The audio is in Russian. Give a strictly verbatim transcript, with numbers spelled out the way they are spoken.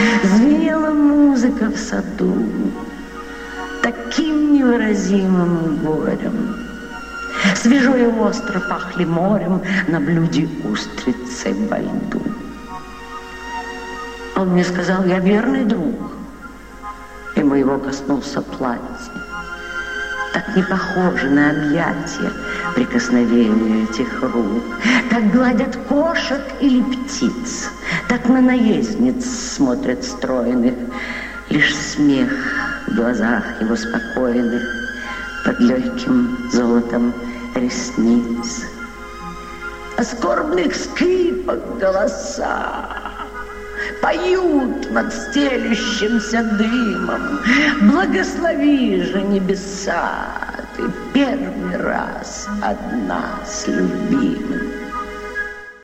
Звенела музыка в саду таким невыразимым горем. Свежо и остро пахли морем на блюде устрицы во льду. Он мне сказал: я верный друг, и моего коснулся платье. Так не похоже на объятия, прикосновения этих рук. Так гладят кошек или птиц, так на наездниц смотрят стройных. Лишь смех в глазах его спокойных под легким золотом ресниц. А скорбных скрипок голоса поют над стелющимся дымом. Благослови же небеса, ты первый раз одна с любимым.